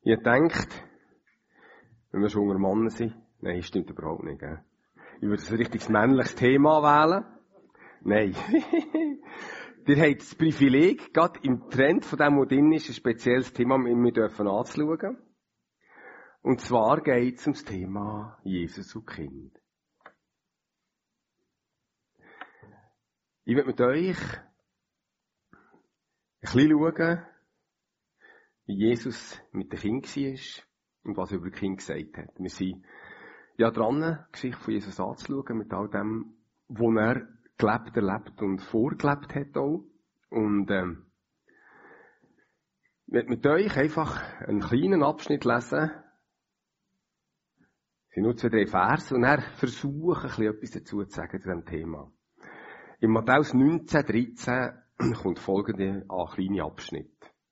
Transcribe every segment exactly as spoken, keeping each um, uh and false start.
Ich denkt, wenn wir schon unter Männern sind, nein, das stimmt überhaupt nicht, gell? Ich würde ein richtiges männliches Thema wählen. Nein. Ihr habt das Privileg, gerade im Trend von dem, was drin ist, ein spezielles Thema, das wir dürfen anschauen. Und zwar geht es um das Thema Jesus und Kind. Ich will mit euch ein bisschen schauen, wie Jesus mit dem Kind war und was er über das Kind gesagt hat. Wir sind ja dran, die Geschichte von Jesus anzuschauen, mit all dem, was er gelebt, erlebt und vorgelebt hat auch. Und ähm, ich will mit euch einfach einen kleinen Abschnitt lesen. Es sind nur zwei, drei Verse und er versucht, ein bisschen etwas dazu zu sagen zu diesem Thema. In Matthäus neunzehn, dreizehn kommt folgende an, kleine Abschnitt.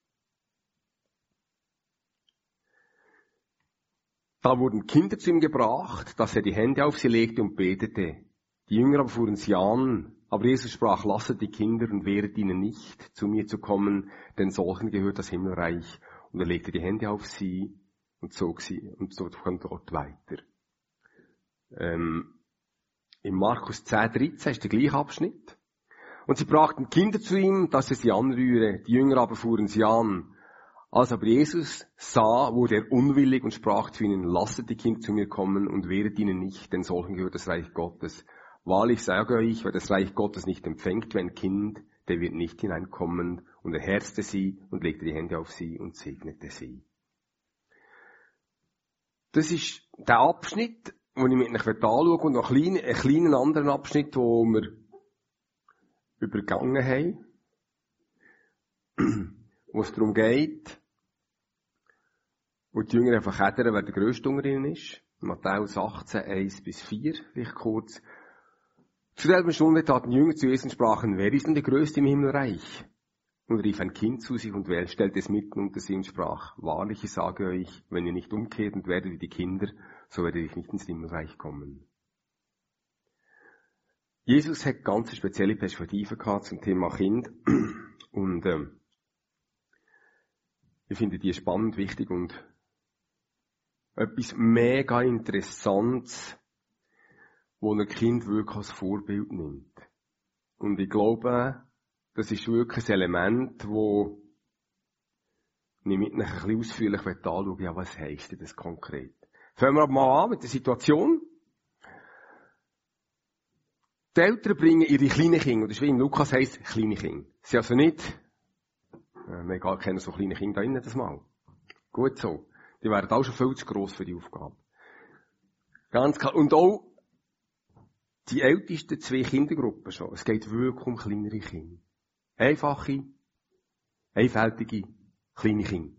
Da wurden Kinder zu ihm gebracht, dass er die Hände auf sie legte und betete. Die Jünger aber fuhren sie an, aber Jesus sprach, lasset die Kinder und wehret ihnen nicht, zu mir zu kommen, denn solchen gehört das Himmelreich. Und er legte die Hände auf sie und zog sie und zog von dort weiter. Ähm, in Markus zehn, dreizehn ist der gleiche Abschnitt. Und sie brachten Kinder zu ihm, dass er sie anrühre. Die Jünger aber fuhren sie an. Als aber Jesus sah, wurde er unwillig und sprach zu ihnen, lasset die Kinder zu mir kommen und wehret ihnen nicht, denn solchen gehört das Reich Gottes. Wahrlich sage euch, wer das Reich Gottes nicht empfängt wie ein Kind, der wird nicht hineinkommen. Und er herzte sie und legte die Hände auf sie und segnete sie. Das ist der Abschnitt, den ich mit euch anschauen und noch einen kleinen, einen kleinen anderen Abschnitt, wo wir übergangen haben, wo es darum geht, wo die Jünger einfach hätten, wer der Grösste unter ihnen ist. Matthäus achtzehn, eins bis vier, vielleicht kurz. Zu derselben Stunde taten die Jünger zu Jesus und sprachen, wer ist denn der Größte im Himmelreich? Und rief ein Kind zu sich und stellte es mitten unter sie und sprach, wahrlich, ich sage euch, wenn ihr nicht umkehrt und werdet wie die Kinder, so werdet ihr nicht ins Himmelreich kommen. Jesus hat ganz eine spezielle Perspektive gehabt zum Thema Kind. Und ähm, ich finde die spannend, wichtig und etwas mega Interessantes, wo ein Kind wirklich als Vorbild nimmt. Und ich glaube, das ist wirklich ein Element, wo ich mit euch ein bisschen ausführlich anschauen will, ja, was heisst denn das konkret? Fangen wir aber mal an mit der Situation. Die Eltern bringen ihre kleinen Kinder, oder wie in Lukas heisst, kleine Kinder. Sie also nicht, äh, wir gar kennen so kleine Kinder da innen, das mal. Gut so. Die wären auch schon viel zu gross für die Aufgabe. Ganz klar. Und auch die ältesten zwei Kindergruppen schon. Es geht wirklich um kleinere Kinder. Einfache, einfältige, kleine Kinder.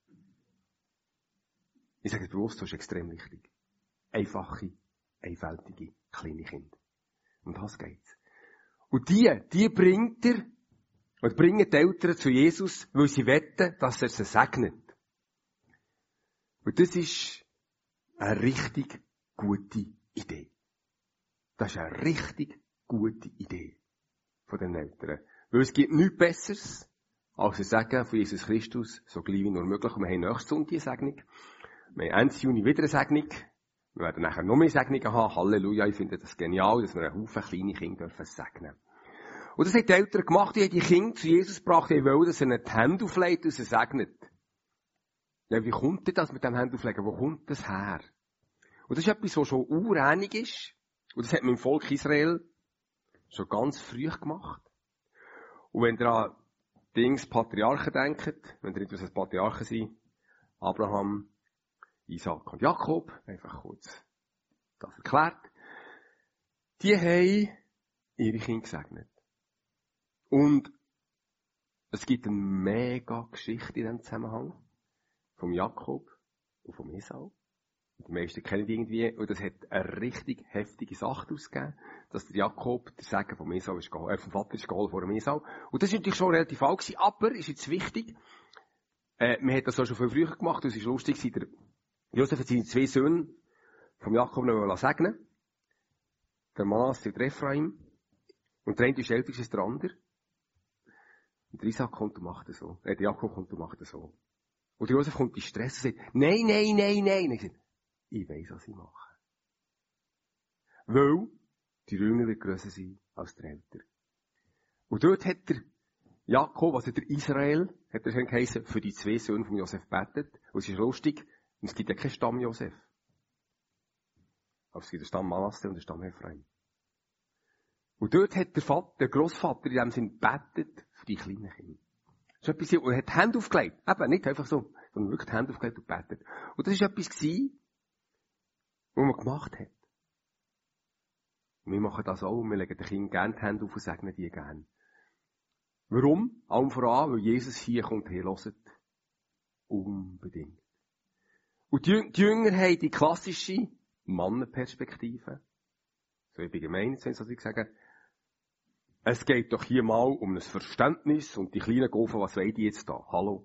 Ich sage es bewusst, das ist extrem wichtig. Einfache, einfältige, kleine Kinder. Um das geht's. Und die, die bringt er, oder bringen die Eltern zu Jesus, weil sie wetten, dass er sie segnet. Und das ist eine richtig gute Idee. Das ist eine richtig gute Idee von den Eltern. Weil es gibt nichts Besseres, als zu sagen von Jesus Christus, so gleich wie nur möglich. Und wir haben nächste Sonntag eine Segnung. Wir haben Ende Juni wieder eine Segnung. Wir werden nachher noch mehr Segnungen haben. Halleluja, ich finde das genial, dass wir einen Haufen kleine Kinder dürfen segnen. Und das haben die Eltern gemacht, die haben die Kinder zu Jesus gebracht, die wollen, dass er ihnen die Hände auflegt und sie segnet. Ja, wie kommt denn das mit dem Hände auflegen? Wo kommt das her? Und das ist etwas, was schon ureinig ist. Und das hat man im Volk Israel schon ganz früh gemacht. Und wenn ihr an Dings Patriarchen denkt, wenn ihr nicht was als Patriarchen sind, Abraham, Isaac und Jakob, einfach kurz das erklärt, die haben ihre Kinder gesegnet. Und es gibt eine mega Geschichte in diesem Zusammenhang vom Jakob und vom Esau. Die meisten kennen die irgendwie, und das hat eine richtig heftige Sache ausgegeben, dass der Jakob, der Segen vom Esau ist geholt, äh, vom Vater ist geholt vor dem Esau. Und das ist natürlich schon relativ alt gewesen, aber ist jetzt wichtig, äh, man hat das auch schon viel früher gemacht, und es ist lustig, der Josef hat seine zwei Söhne vom Jakob noch segnen. Der Manas, der Ephraim. Und der eine ist älter als der andere. Und der Isaac kommt und macht das so. Äh, der Jakob kommt und macht das so. Und Josef kommt in Stress und sagt, nein, nein, nein, nein. Und ich sage, ich weiss, was ich mache. Weil die Jünger wird grösser sein als die Eltern. Und dort hat der Jakob, also der Israel, hat er schon geheißen, für die zwei Söhne von Josef betet. Und es ist lustig, es gibt ja keinen Stamm Josef. Aber es gibt den Stamm Manasse und den Stamm Ephraim. Und dort hat der Vater, der Grossvater in dem Sinn betet für die kleinen Kinder. Das ist etwas, und er hat die Hände aufgelegt. Eben, nicht einfach so, sondern wirklich die Hände aufgelegt und betet. Und das war etwas gewesen, was man gemacht hat. Und wir machen das auch, und wir legen den Kindern gerne die Hände auf und segnen die gerne. Warum? Allem voran, weil Jesus hier kommt, hey, hört. Unbedingt. Und die, die Jünger haben die klassische Mannenperspektive. So wie bei Gemeinde, wenn sie sagen, es geht doch hier mal um ein Verständnis und die kleinen Gofen, was wollen die jetzt da? Hallo?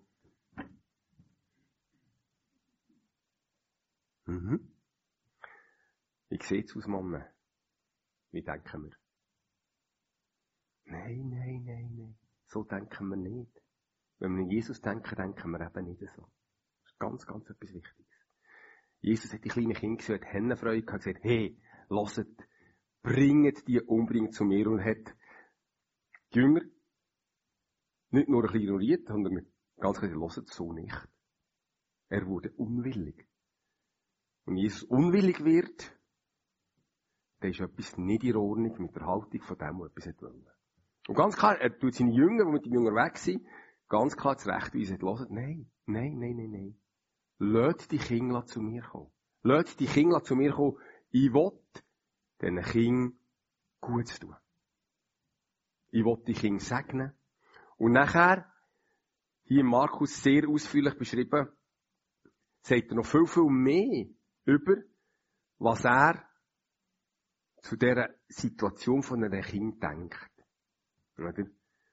Mhm. Wie sieht's aus, Männer? Wie denken wir? Nein, nein, nein, nein. So denken wir nicht. Wenn wir an Jesus denken, denken wir eben nicht so. Das ist ganz, ganz etwas Wichtiges. Jesus hat die kleinen Kinder gesehen, hat Hennenfreude gehabt, gesagt, hey, hört, bringt die umbringt zu mir, und hat die Jünger nicht nur ein bisschen ignoriert, sondern ganz klar gesagt, hört so nicht. Er wurde unwillig. Und Jesus unwillig wird, dann ist etwas nicht in Ordnung mit der Haltung von dem, der etwas nicht wollen. Und ganz klar, er tut seine Jünger, die mit dem Jünger weg sind, ganz klar zurechtweisen, hört, nein, nein, nein, nein, nein. Lasst die Kinder zu mir kommen. Lasst die Kinder zu mir kommen. Ich will diesen Kindern Gutes tun. Ich will die Kinder segnen. Und nachher, hier in Markus sehr ausführlich beschrieben, sagt er noch viel, viel mehr über, was er zu dieser Situation von einem Kind denkt. Oder?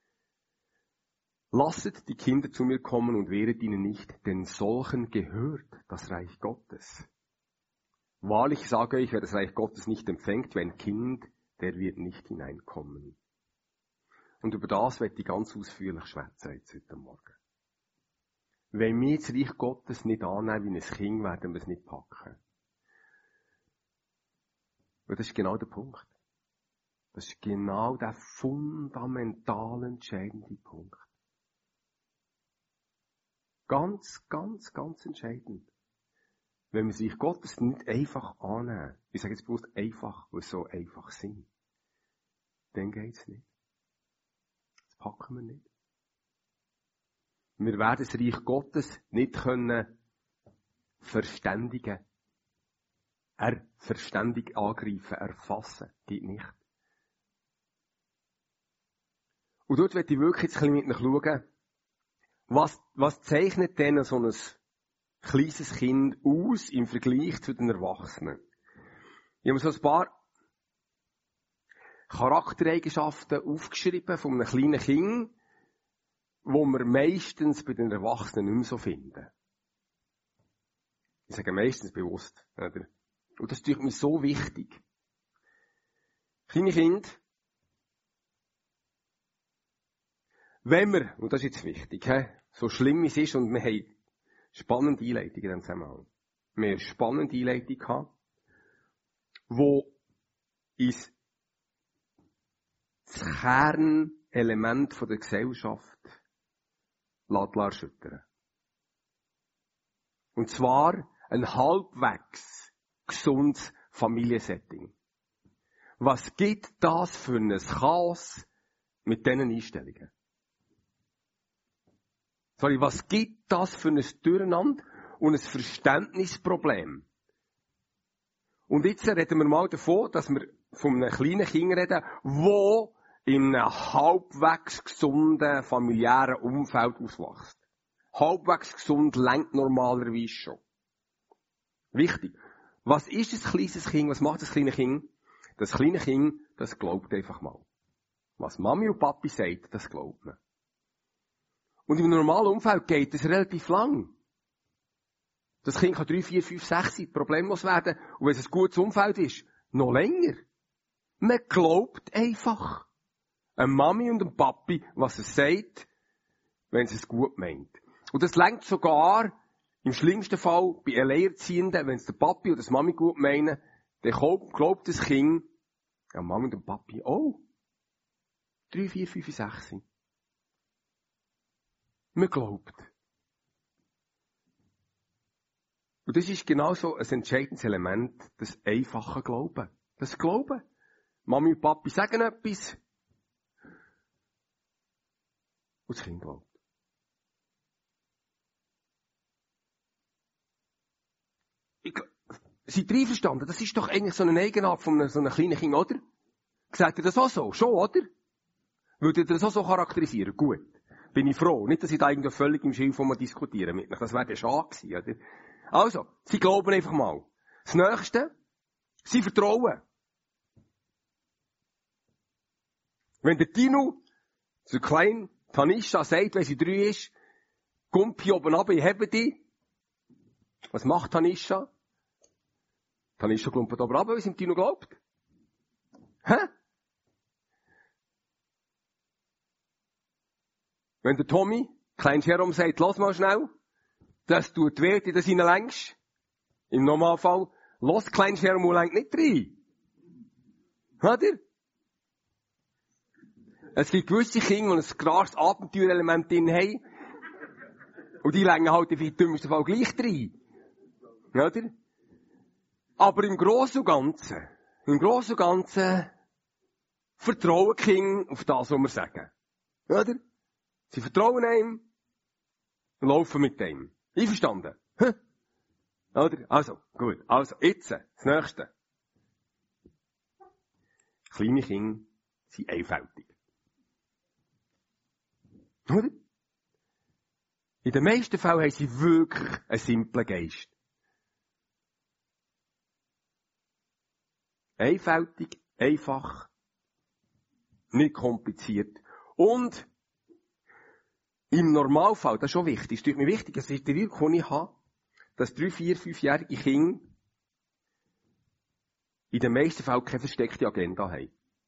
Lasset die Kinder zu mir kommen und wehret ihnen nicht, denn solchen gehört das Reich Gottes. Wahrlich sage ich, wer das Reich Gottes nicht empfängt wie ein Kind, der wird nicht hineinkommen. Und über das werde ich ganz ausführlich schwätzen jetzt heute Morgen. Wenn wir das Reich Gottes nicht annehmen wie ein Kind, werden wir es nicht packen. Und das ist genau der Punkt. Das ist genau der fundamental entscheidende Punkt. Ganz, ganz, ganz entscheidend. Wenn wir sich Gottes nicht einfach annehmen, ich sage jetzt bewusst einfach, weil es so einfach sind, dann geht's nicht. Das packen wir nicht. Wir werden das Reich Gottes nicht können verständigen. Er verständig angreifen, erfassen. Geht nicht. Und dort werde ich wirklich jetzt ein bisschen mit schauen, was, was zeichnet denn so ein kleines Kind aus im Vergleich zu den Erwachsenen? Ich habe mir so ein paar Charaktereigenschaften aufgeschrieben von einem kleinen Kind, wo wir meistens bei den Erwachsenen nicht mehr so finden. Ich sage meistens bewusst. Oder? Und das ist natürlich mir so wichtig. Kleine Kinder, wenn wir, und das ist jetzt wichtig, he, so schlimm es ist, und wir haben spannende Einleitungen in diesem Zusammenhang. Wir haben eine spannende Einleitung gehabt, wo uns das Kernelement der Gesellschaft lässt erschüttern. Und zwar ein halbwegs gesundes Familiensetting. Was gibt das für ein Chaos mit diesen Einstellungen? Sorry, was gibt das für ein Durcheinander und ein Verständnisproblem? Und jetzt reden wir mal davon, dass wir von einem kleinen Kind reden, wo in einem halbwegs gesunden familiären Umfeld auswächst. Halbwegs gesund lenkt normalerweise schon. Wichtig. Was ist ein kleines Kind? Was macht das kleine Kind? Das kleine Kind, das glaubt einfach mal. Was Mami und Papi sagt, das glaubt man. Und im normalen Umfeld geht es relativ lang. Das Kind kann drei, vier, fünf, sechs sein, problemlos werden. Und wenn es ein gutes Umfeld ist, noch länger. Man glaubt einfach einem Mami und einem Papi, was es sagt, wenn es es gut meint. Und das lenkt sogar Im schlimmsten Fall, bei Alleinerziehenden, wenn es der Papi oder das Mami gut meinen, dann glaubt das Kind, ja, Mami und Papi, oh, drei, vier, fünf, sechs. Man glaubt. Und das ist genauso ein entscheidendes Element, das einfache Glauben. Das Glauben. Mami und Papi sagen etwas. Und das Kind glaubt. Ich, seid ihr einverstanden? Das ist doch eigentlich so eine Eigenart von einem, so einem kleinen Kind, oder? Sagt ihr das auch so? Schon, oder? Würdet ihr das auch so charakterisieren? Gut. Bin ich froh. Nicht, dass ich da irgendwie völlig im Schilf diskutieren mit mir. Das wäre ja schade gewesen, oder? Also, sie glauben einfach mal. Das Nächste, sie vertrauen. Wenn der Tino zu klein Tanisha sagt, wenn sie drei ist, kommt hier oben runter, ich habe die. Was macht Tanisha? Tanisha klumpert oben runter, weil sie dem Tino glaubt. Hä? Wenn der Tommy, klein Jerome, sagt, lass mal schnell, das tut weh, in das hineinlängst. Im Normalfall, lass klein Jerome lenkt nicht rein. Oder? Es gibt gewisse Kinder, die ein klares Abenteurelement drin haben. Und die längen halt im dümmsten Fall gleich rein. Oder? Aber im Großen und Ganzen, im Großen und Ganzen, vertrauen die Kinder auf das, was wir sagen. Oder? Sie vertrauen ihm und laufen mit ihm. Einverstanden? Hm? Oder? Also, gut. Also, jetzt, das Nächste. Kleine Kinder sind einfältig. Oder? In den meisten Fällen haben sie wirklich einen simplen Geist. Einfältig, einfach, nicht kompliziert. Und im Normalfall, das ist schon wichtig, es ist mir wichtig, das ist der Wirkung, den ich habe, dass drei, vier, fünfjährige Kinder in den meisten Fällen keine versteckte Agenda haben.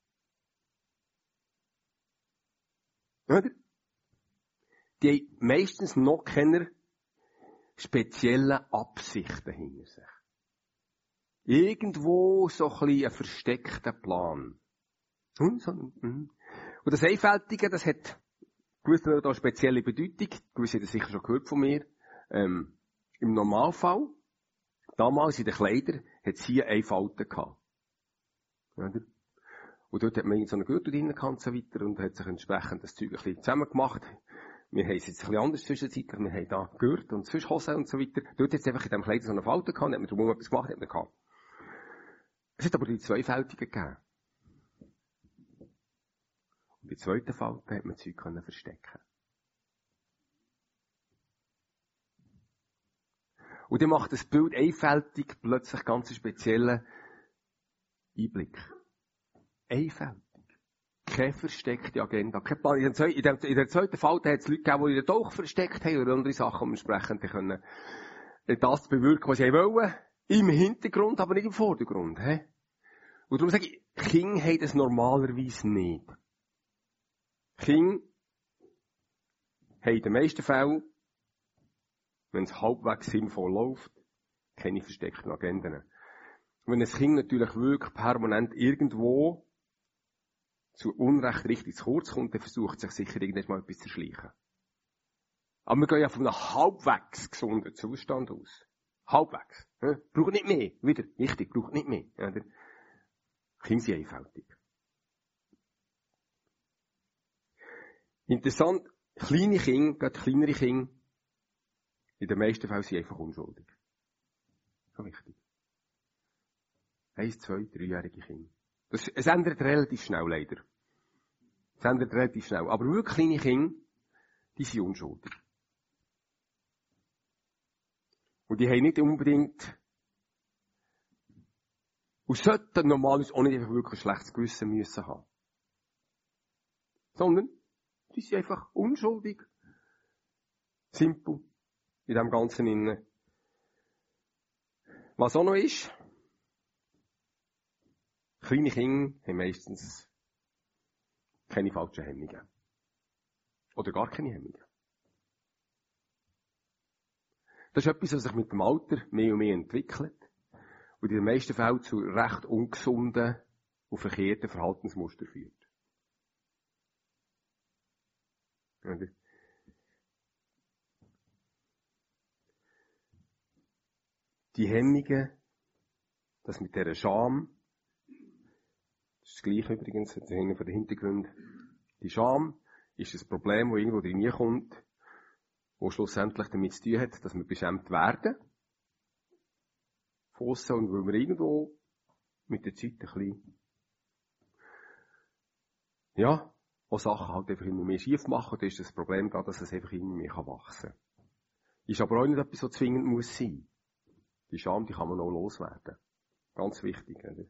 Oder? Die haben meistens noch keine speziellen Absichten hinter sich. Irgendwo so ein bisschen ein versteckter Plan. Und das Einfältige, das hat gewisse da spezielle Bedeutung. Gewisse haben das sicher schon gehört von mir. Ähm, Im Normalfall, damals in den Kleidern, hat es hier eine Falte gehabt. Oder? Und dort hat man so einen Gürtel drin gehabt und so weiter und hat sich entsprechend das Zeug ein bisschen zusammen gemacht. Wir haben es jetzt ein bisschen anders zwischenzeitlich. Wir haben da Gürtel und sonst Hosen und so weiter. Dort hat es einfach in diesem Kleid so eine Falte gehabt, hat man drumherum etwas gemacht, hat man gehabt. Es hat aber die Zweifältigen gegeben. Und die zweite Falte hat man Zeug können verstecken. Und dann macht das Bild einfältig plötzlich ganz einen speziellen Einblick. Einfältig. Keine versteckte Agenda. Kein Plan. In der, in der, in der zweiten Falte hat es Leute gegeben, die in den Tauch versteckt haben oder andere Sachen, um entsprechend können, das bewirken, was sie wollen. Im Hintergrund, aber nicht im Vordergrund. He? Und darum sage ich, Kinder haben das normalerweise nicht. Kinder haben in den meisten Fällen, wenn es halbwegs sinnvoll läuft, keine versteckten Agenden. Und wenn ein Kind natürlich wirklich permanent irgendwo zu Unrecht richtig zu kurz kommt, dann versucht sich sicher irgendwann mal etwas zu schleichen. Aber wir gehen ja von einem halbwegs gesunden Zustand aus. Halbwegs. Ja? Braucht nicht mehr. Wieder, wichtig, braucht nicht mehr. Ja, der Kinder sind einfältig. Interessant, kleine Kinder, gerade kleinere Kinder, in den meisten Fällen sind einfach unschuldig. So wichtig. Eins, zwei, dreijährige Kinder. Das, es ändert relativ schnell, leider. Es ändert relativ schnell. Aber wirklich kleine Kinder, die sind unschuldig. Und die haben nicht unbedingt, und sollten normalerweise auch nicht einfach wirklich ein schlechtes Gewissen müssen haben. Sondern, die sind einfach unschuldig. Simpel. In dem Ganzen innen. Was auch noch ist, kleine Kinder haben meistens keine falschen Hemmungen. Oder gar keine Hemmungen. Das ist etwas, was sich mit dem Alter mehr und mehr entwickelt und in den meisten Fällen zu recht ungesunden und verkehrten Verhaltensmustern führt. Die Hemmungen, das mit dieser Scham, das ist das Gleiche übrigens, das ist einer von den Hintergründen. Die Scham ist ein Problem, das irgendwo drin kommt, das schlussendlich damit zu tun hat, dass wir beschämt werden. Von aussen, und weil wir irgendwo mit der Zeit ein bisschen, ja, auch Sachen halt einfach immer mehr schief machen, dann ist das Problem da, dass es einfach immer mehr wachsen kann. Ist aber auch nicht etwas, so zwingend muss sein. Die Scham, die kann man auch loswerden. Ganz wichtig, oder?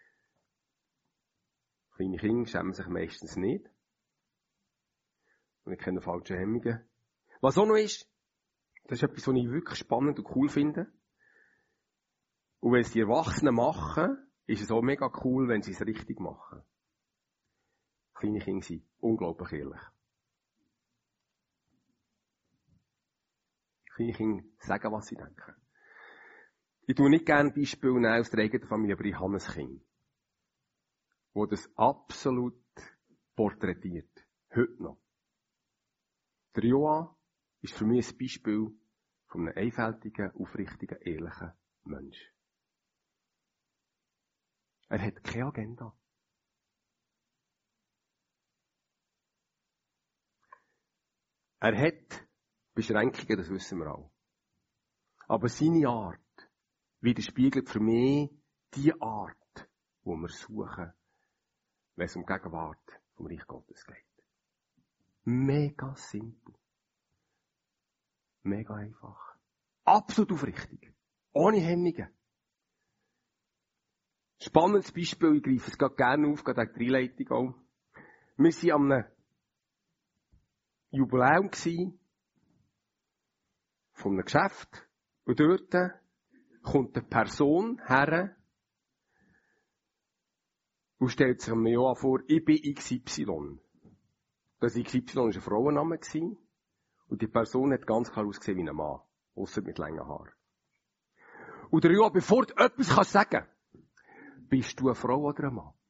Kleine Kinder schämen sich meistens nicht. Und ich kenne falsche Hemmungen. Was auch noch ist, das ist etwas, was ich wirklich spannend und cool finde. Und wenn es die Erwachsenen machen, ist es auch mega cool, wenn sie es richtig machen. Kleine Kinder sind unglaublich ehrlich. Kleine Kinder sagen, was sie denken. Ich tue nicht gerne Beispiele nehmen aus der eigenen Familie, aber ich habe ein Kind, wo das absolut porträtiert. Heute noch. Der Joa ist für mich ein Beispiel von einem einfältigen, aufrichtigen, ehrlichen Mensch. Er hat keine Agenda. Er hat Beschränkungen, das wissen wir auch. Aber seine Art widerspiegelt für mich die Art, die wir suchen, wenn es um die Gegenwart vom Reich Gottes geht. Mega simpel. Mega einfach. Absolut aufrichtig. Ohne Hemmungen. Spannendes Beispiel, ich greife es gerade gerne auf, gerade auch die Einleitung auch. Wir waren an einem Jubiläum von einem Geschäft und dort kommt eine Person her und stellt sich mir ja vor, ich bin X Y. Das X Y war ein Frauenname und die Person hat ganz klar ausgesehen wie ein Mann, ausser mit langen Haaren. Und der Joa, bevor du etwas sagen kannst, bist du eine Frau oder ein Mann?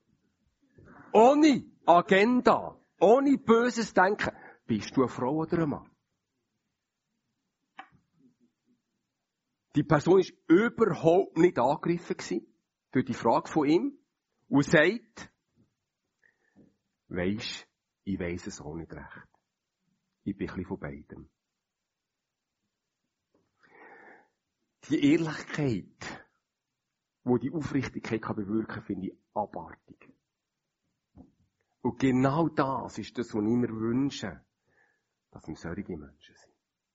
Ohne Agenda, ohne böses Denken, bist du eine Frau oder ein Mann? Die Person war überhaupt nicht angegriffen gewesen durch die Frage von ihm und sagt, weisst, ich weiss es auch nicht recht. Ich bin ein bisschen von beidem. Die Ehrlichkeit, die die Aufrichtigkeit kann bewirken kann, finde ich abartig. Und genau das ist das, was ich mir wünsche, dass wir solche Menschen sind.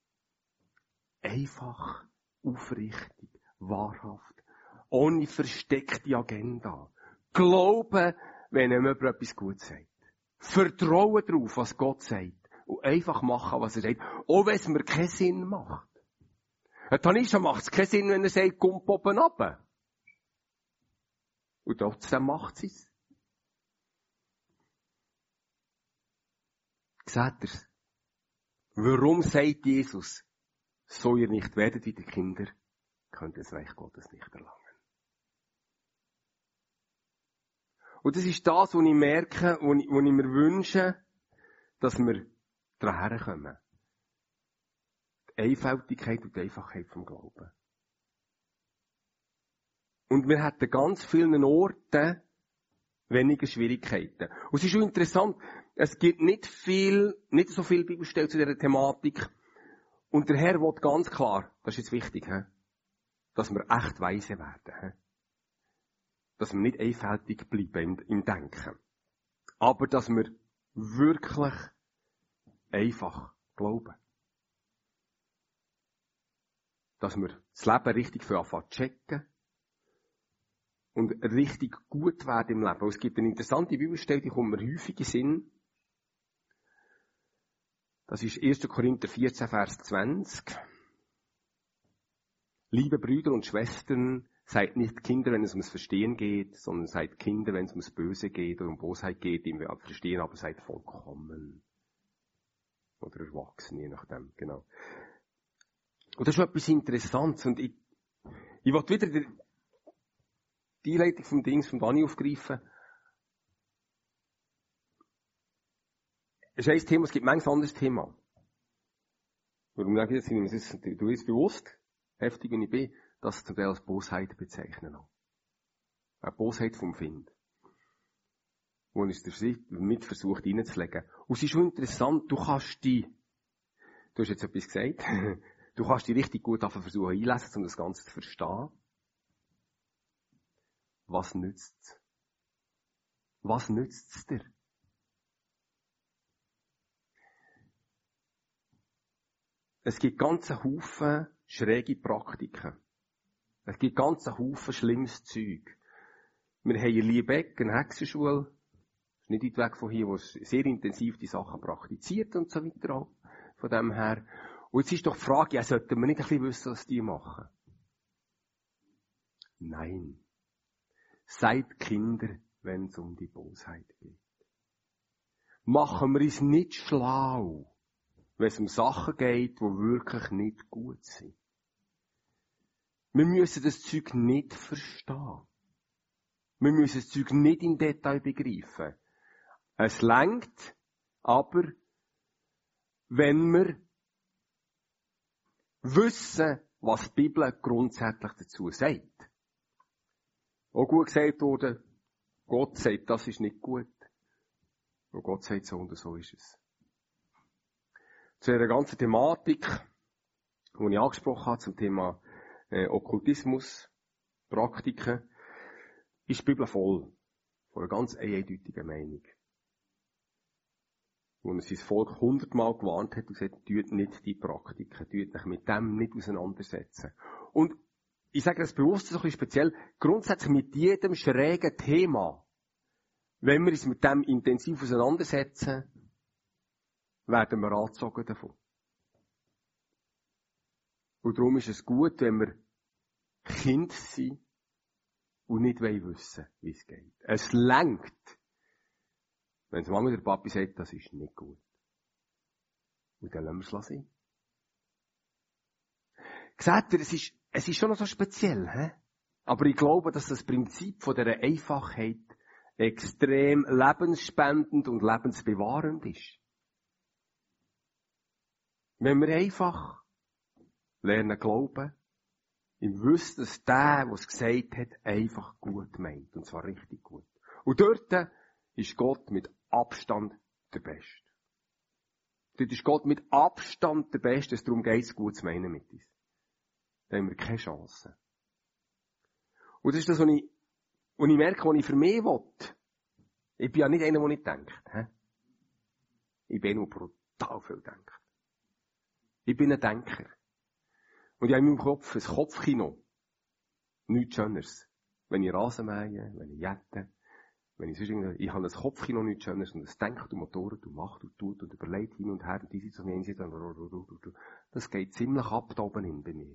Einfach, aufrichtig, wahrhaft, ohne versteckte Agenda. Glauben, wenn jemand etwas Gutes sagt. Vertrauen darauf, was Gott sagt. Und einfach machen, was er sagt. Auch wenn es mir keinen Sinn macht. Ein Tanisha macht es keinen Sinn, wenn er sagt, komm oben runter. Und trotzdem macht sie es. Seht ihr's? Warum sagt Jesus, so ihr nicht werdet wie die Kinder, könnt ihr das Reich Gottes nicht erlangen. Und das ist das, was ich merke, was ich, was ich mir wünsche, dass wir daran kommen. Die Einfältigkeit und die Einfachheit vom Glauben. Und wir hätten ganz vielen Orten weniger Schwierigkeiten. Und es ist schon interessant, es gibt nicht viel, nicht so viel Bibelstellen zu dieser Thematik. Und der Herr will ganz klar, das ist jetzt wichtig, he? Dass wir echt weise werden. He? Dass wir nicht einfältig bleiben im, im Denken. Aber dass wir wirklich einfach glauben. Dass wir das Leben richtig für anfangen zu checken. Und richtig gut werden im Leben. Und es gibt eine interessante Bibelstelle, die kommt mir häufig in Sinn. Das ist erster Korinther vierzehn, Vers zwanzig. Liebe Brüder und Schwestern, seid nicht Kinder, wenn es ums Verstehen geht, sondern seid Kinder, wenn es ums Böse geht oder um Bosheit geht, die wir verstehen, aber seid vollkommen. Oder erwachsen, je nachdem, genau. Und das ist etwas Interessantes. Und ich, ich will wieder die, die Einleitung vom Dings von Dani aufgreifen. Es ist ein Thema, es gibt manches anderes Thema. Warum sage ich das? Es ist, du bist bewusst, heftig wie ich bin, dass ich zum Teil als Bosheit bezeichnen kann. Eine Bosheit vom Find. Wo ist der Sicht mit versucht reinzulegen. Und es ist schon interessant, du kannst die, du hast jetzt etwas gesagt, du kannst die richtig gut versuchen einlesen, um das Ganze zu verstehen. Was nützt's? Was nützt's dir? Es gibt ganze Haufen schräge Praktiken. Es gibt ganze Haufen schlimmes Zeug. Wir haben in Liebeck eine Hexenschule, ist nicht weit weg von hier, wo es sehr intensiv die Sachen praktiziert und so weiter auch. Von dem her. Und jetzt ist doch die Frage, ja, sollten wir nicht ein bisschen wissen, was die machen? Nein. Seid Kinder, wenn es um die Bosheit geht. Machen wir uns nicht schlau, wenn es um Sachen geht, die wirklich nicht gut sind. Wir müssen das Zeug nicht verstehen. Wir müssen das Zeug nicht im Detail begreifen. Es reicht, aber wenn wir wissen, was die Bibel grundsätzlich dazu sagt. Auch gut gesagt wurde, Gott sagt, das ist nicht gut. Und Gott sagt, so und so ist es. Zu dieser ganzen Thematik, die ich angesprochen habe, zum Thema äh, Okkultismus, Praktiken, ist die Bibel voll von einer ganz eindeutigen Meinung. Wo er sein Volk hundertmal gewarnt hat und gesagt, tut nicht die Praktiken, tut euch mit dem nicht auseinandersetzen. Und ich sage das bewusst so ein bisschen speziell, grundsätzlich mit jedem schrägen Thema, wenn wir uns mit dem intensiv auseinandersetzen, werden wir angezogen davon. Und darum ist es gut, wenn wir Kind sind und nicht wissen, wie es geht. Es lenkt, wenn die Mama oder der Papi sagt, das ist nicht gut. Und dann lassen wir es sein. Seht ihr, es ist, es ist schon noch so speziell, hä? Aber ich glaube, dass das Prinzip von dieser Einfachheit extrem lebensspendend und lebensbewahrend ist. Wenn wir einfach lernen glauben, im Wissen, dass der, der es gesagt hat, einfach gut meint. Und zwar richtig gut. Und dort ist Gott mit Abstand der Beste. Dort ist Gott mit Abstand der Beste, es darum geht es, gut zu meinen mit uns. Da haben wir keine Chance. Und das ist das, was ich, was ich merke, was ich für mich will. Ich bin ja nicht einer, der nicht denkt. He? Ich bin nur brutal viel denkt. Ich bin ein Denker. Und ich habe in meinem Kopf ein Kopfkino. Nichts Schöneres. Wenn ich Rasen mähe, wenn ich jette, wenn ich sonst irgendwie, ich habe ein Kopfkino nichts Schöneres und es denkt und motoret und macht und tut und überlegt hin und her und die Seite und die Seite. Das geht ziemlich ab da oben hin bei mir.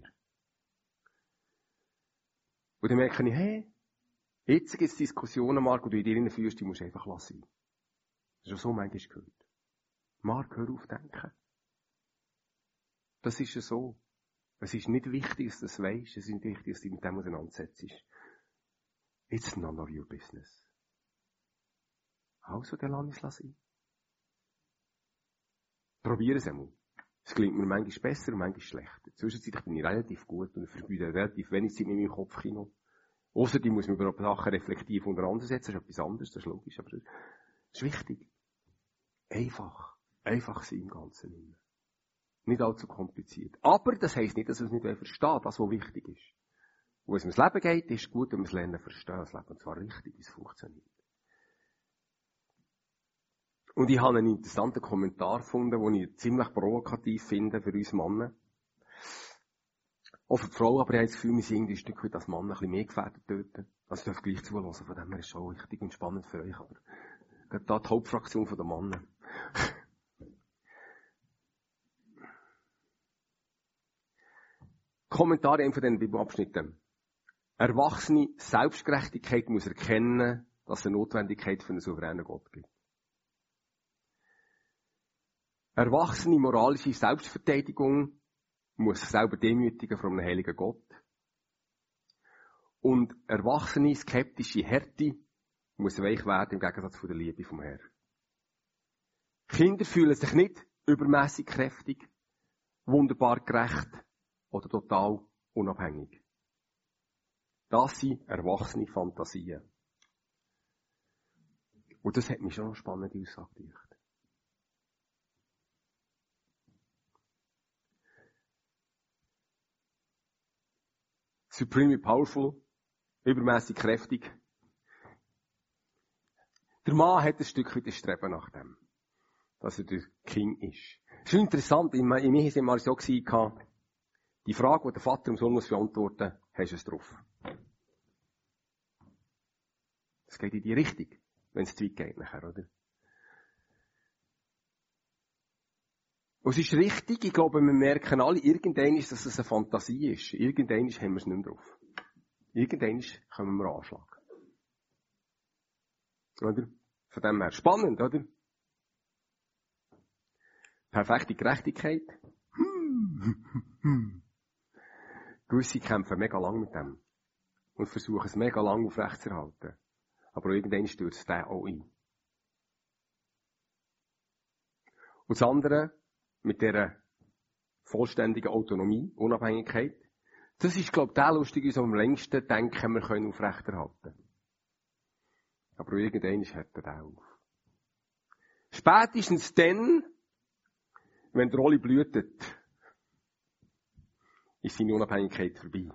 Und dann merke ich, hey, jetzt gibt es Diskussionen, Marc, und du in dir reinführst, die musst du einfach lassen. Das ist schon so manchmal gehört. Marc, hör auf denken. Das ist ja so. Es ist nicht wichtig, dass du das weisst, es ist nicht wichtig, dass du dich mit dem auseinandersetzt. It's none of your business. Also, dann lass ich es lassen. Probier es einmal. Es klingt mir manchmal besser und manchmal schlechter. Zwischenzeitlich bin ich relativ gut und verbeuge relativ wenig Zeit mit meinem Kopfkino. Ausser die muss man über Sachen reflektiv auseinandersetzen, das ist etwas anderes, das ist logisch, aber das ist wichtig. Einfach. Einfach sein im Ganzen nicht. Nicht allzu kompliziert. Aber das heisst nicht, dass wir es nicht verstehen, das, was wichtig ist. Und wenn es ums Leben geht, ist es gut, wenn wir es lernen verstehen, das Leben, und zwar richtig, wie es funktioniert. Und ich habe einen interessanten Kommentar gefunden, den ich ziemlich provokativ finde für uns Männer. Auch für die Frau, aber ich habe das Gefühl, wir sind irgendwie ein Stück weit als Mann ein bisschen mehr gefährdet dort. Also ich darf gleich zuhören, von dem her ist es schon wichtig und spannend für euch, aber gerade da die Hauptfraktion der Männer. Kommentare in von diesen Bibelabschnitten. Erwachsene Selbstgerechtigkeit muss erkennen, dass es eine Notwendigkeit für einen souveränen Gott gibt. Erwachsene moralische Selbstverteidigung muss sich selber demütigen vor einem heiligen Gott. Und erwachsene, skeptische Härte muss weich werden im Gegensatz von der Liebe vom Herrn. Kinder fühlen sich nicht übermäßig kräftig, wunderbar gerecht oder total unabhängig. Das sind erwachsene Fantasien. Und das hat mich schon eine spannende Aussage gemacht. Supremely powerful, übermäßig kräftig. Der Mann hat ein Stück weit das Streben nach dem, dass er der King ist. Es ist interessant, in mir war es immer so, die Frage, die der Vater dem Sohn muss beantworten muss, hast du es drauf. Es geht in die Richtung, wenn es zu weit geht nachher, oder? Und es ist richtig, ich glaube, wir merken alle, irgendwann ist, dass es eine Fantasie ist. Irgendwann haben wir es nicht mehr drauf. Irgendwann kommen wir Anschlag. Oder? Von dem her spannend, oder? Perfekte Gerechtigkeit. Gewisse kämpfen mega lang mit dem. Und versuchen es mega lang aufrechtzuerhalten. Aber irgendwann stürzt der auch ein. Und das andere, mit dieser vollständigen Autonomie, Unabhängigkeit, das ist, glaube ich, der lustige, so am längsten denken, wir können aufrechterhalten. Aber irgendwann hört er den auf. Spätestens dann, wenn der Oli blühtet, ist seine Unabhängigkeit vorbei.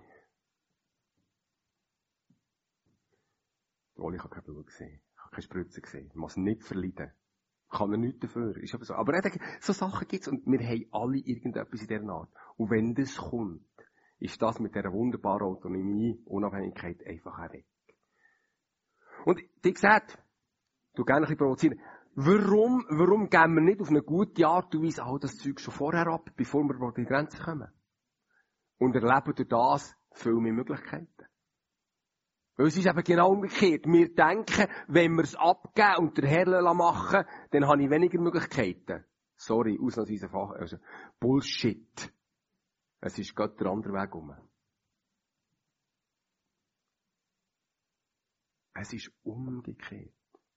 Der Oli kann kein Blut sehen, kann keine Spritze sehen, muss nicht verleiden. Kann er nichts dafür. Ist aber so. Aber so Sachen gibt's und wir haben alle irgendetwas in dieser Art. Und wenn das kommt, ist das mit dieser wunderbaren Autonomie, Unabhängigkeit einfach auch weg. Und die gesagt, du gerne ein bisschen provozieren. Warum, warum geben wir nicht auf eine gute Art und Weise all das Zeug schon vorher ab, bevor wir an die Grenze kommen? Und erleben durch das viel mehr Möglichkeiten. Weil es ist eben genau umgekehrt. Wir denken, wenn wir es abgeben und der Herr machen, dann habe ich weniger Möglichkeiten. Sorry, ausnahmsweise Fach, also Bullshit. Es ist gerade der andere Weg um. Es ist umgekehrt.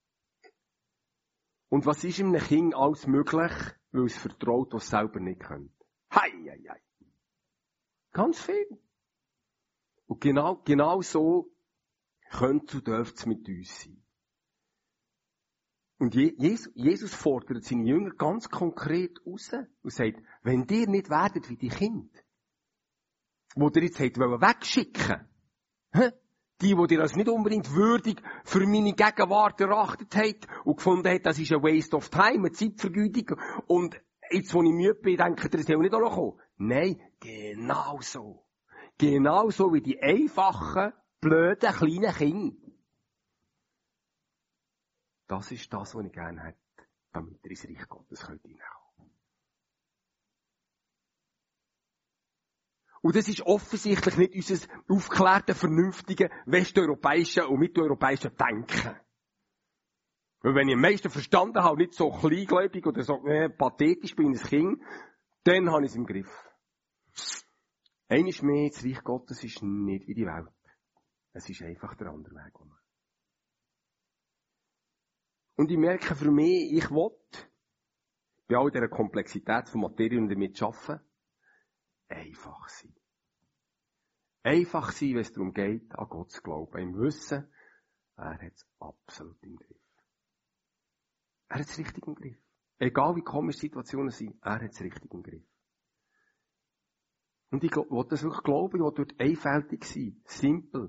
Und was ist einem Kind alles möglich, weil es vertraut, was es selber nicht könnte? Hei, hei, hei. Ganz viel. Und genau, genau so könnte und dürfte es mit uns sein. Und Jesus, Jesus fordert seine Jünger ganz konkret raus und sagt, wenn ihr nicht werdet wie die Kinder, wo ihr jetzt habt wegschicken wollt, die, die ihr als nicht unbedingt würdig für meine Gegenwart erachtet habt und gefunden habt, das ist ein Waste of Time, eine Zeitvergeutung und jetzt, wo ich müde bin, denkt ihr, das soll nicht auch noch kommen. Nein, genau so. Genau so wie die einfachen, blöden, kleinen Kinder. Das ist das, was ich gerne hätte, damit ihr ins Reich Gottes hineinkommen könnt. Und das ist offensichtlich nicht unser aufgeklärte, vernünftige, westeuropäische und mitteleuropäische Denken. Weil wenn ich am meisten verstanden habe, nicht so kleingläubig oder so äh, pathetisch bin, ein Kind, dann habe ich es im Griff. Eines mehr, das Reich Gottes ist nicht wie die Welt. Es ist einfach der andere Weg. Und ich merke für mich, ich will, bei all dieser Komplexität von Materie und damit arbeiten, einfach sein. Einfach sein, wenn es darum geht, an Gott zu glauben. Im Wissen, er hat es absolut im Griff. Er hat es richtig im Griff. Egal wie komisch Situationen sind, er hat es richtig im Griff. Und ich will das wirklich glauben, ich will dort einfältig sein, simpel.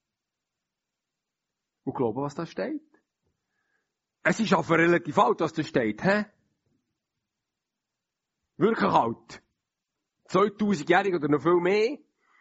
Und glauben, was da steht. Es ist einfach relativ alt, was da steht, hä? Wirklich alt. zweitausendjährig oder noch viel mehr.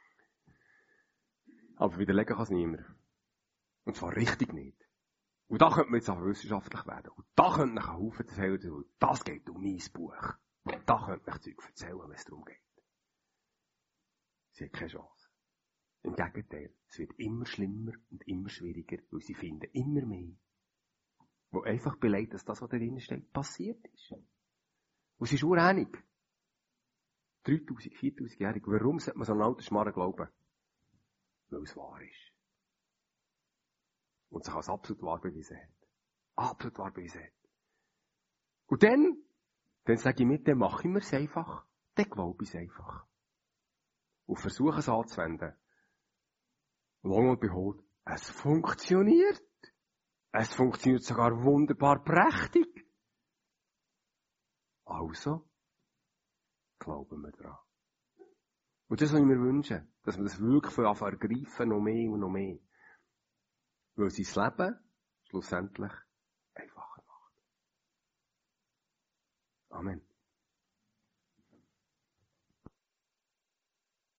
Aber widerlegen kann es niemand. Und zwar richtig nicht. Und da könnte man jetzt auch wissenschaftlich werden. Und da könnte man einen Haufen erzählen, und das geht um mein Buch. Und da könnte man Zeug erzählen, wenn es darum geht. Sie hat keine Chance. Im Gegenteil, es wird immer schlimmer und immer schwieriger, weil sie finden immer mehr, wo einfach beleidigt, dass das, was da drin steht, passiert ist. Und sie ist ureinig. dreitausend, viertausend-jährig. Warum sollte man so einen alten Schmarrn glauben? Weil es wahr ist. Und sich als absolut wahr beweisen hat. Absolut wahr beweisen hat. Und dann, dann sage ich mir, dann mache ich mir es einfach. Dann glaube ich es einfach. Und versuche es anzuwenden. Long und behold, es funktioniert. Es funktioniert sogar wunderbar prächtig. Also, glauben wir dran. Und das, was ich mir wünsche, dass wir das wirklich von Anfang ergreifen, noch mehr und noch mehr. Weil sein Leben schlussendlich einfacher macht. Amen.